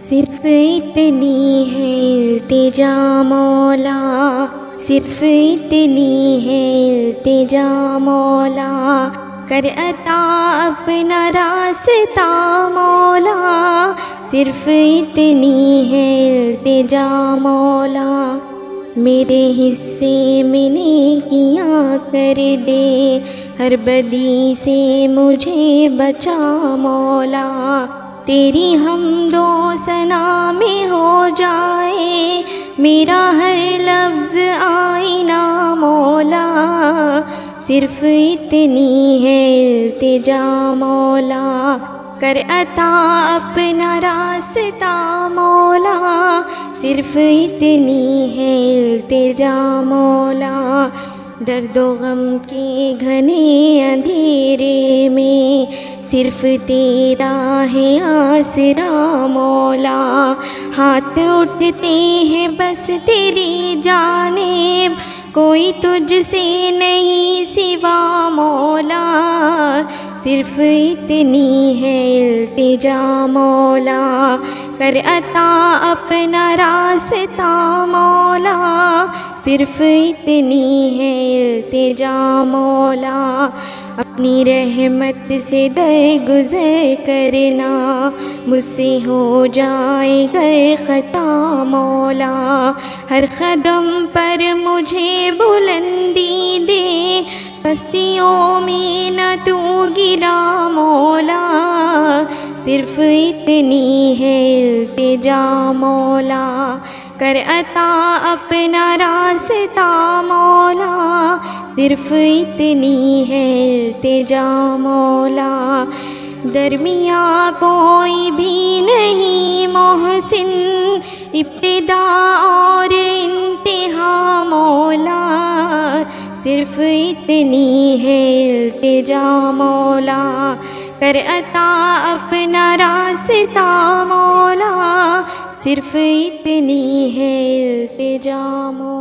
صرف اتنی ہے التجا مولا، صرف اتنی ہے التجا مولا، کر عطا اپنا راستہ مولا، صرف اتنی ہے التجا مولا، میرے حصے میں نیکیاں کر دے، ہر بدی سے مجھے بچا مولا، تیری حمد و ثنا میں ہو جائے میرا ہر لفظ آئینہ مولا، صرف اتنی ہے التجا مولا، کر عطا اپنا راستہ مولا، صرف اتنی ہے التجا مولا، درد و غم کے گھنے اندھیرے میں صرف تیرا ہے آسرا مولا، ہاتھ اٹھتے ہیں بس تیری جانب، کوئی تجھ سے نہیں سوا مولا، صرف اتنی ہے التجا مولا، کر عطا اپنا راستہ مولا، صرف اتنی ہے التجا مولا، اپنی رحمت سے درگزر کرنا، مجھ سے ہو جائے گر خطا مولا، ہر قدم پر مجھے بلندی دے، پستیوں میں نہ تو گرا مولا، صرف اتنی ہے التجا مولا، کر عطا اپنا راستہ مولا، صرف اتنی ہے التجا مولا، درمیاں کوئی بھی نہیں محسن، ابتدا اور انتہا مولا، صرف اتنی ہے التجا مولا، کر عطا اپنا راستہ مولا، صرف اتنی ہے التجا مولا۔